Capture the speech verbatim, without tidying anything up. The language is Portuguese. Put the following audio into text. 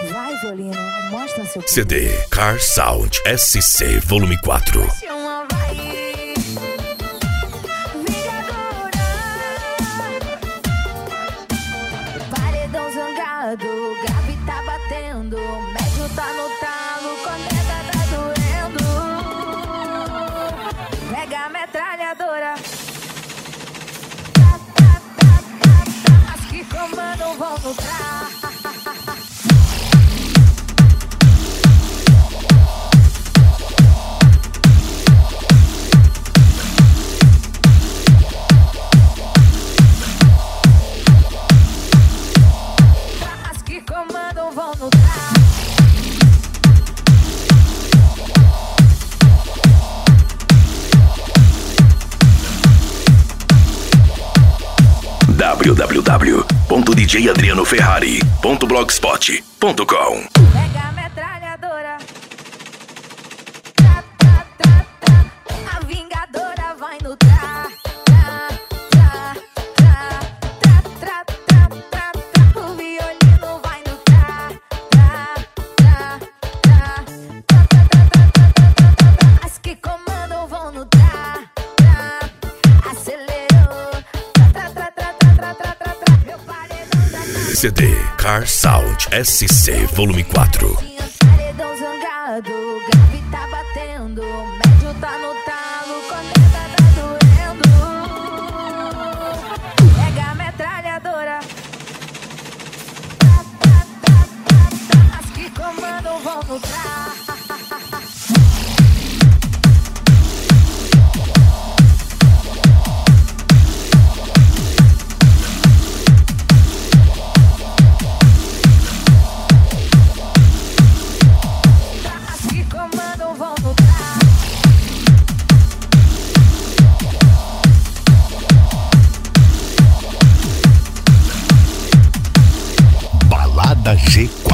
Vai, violino, mostra seu C D Car Sound S C Volume quatro. Paredão zangado, grave tá batendo, médio tá no talo, corneta tá doendo. Pega a metralhadora. Tá, tá, tá, tá, tá. As que comandam vão no tra. Comandam vão no tra. w w w ponto d j adriano ferrari ponto blogspot ponto com. Pega a metralhadora. Tra, tra, tra, tra. A vingadora vai no tra. Tra, tra, tra, tra, tra, tra, tra, tra. O violino vai no tra. Tra, tra, tra, tra, tra, tra, tra, tra. As que comandam vão no tra. Tra, acelerou. Tra, tra, tra, tra, tra, tra, tra, tra. Meu paredão da C D Car Sound S C Volume quatro. Paredão zangado, grave tá batendo, médio tá no talo, corneta tá doendo. Pega a metralhadora. Tá, tá, tá, tá, tá. As que comandam vão no tra. Comandam vão no tra. Balada G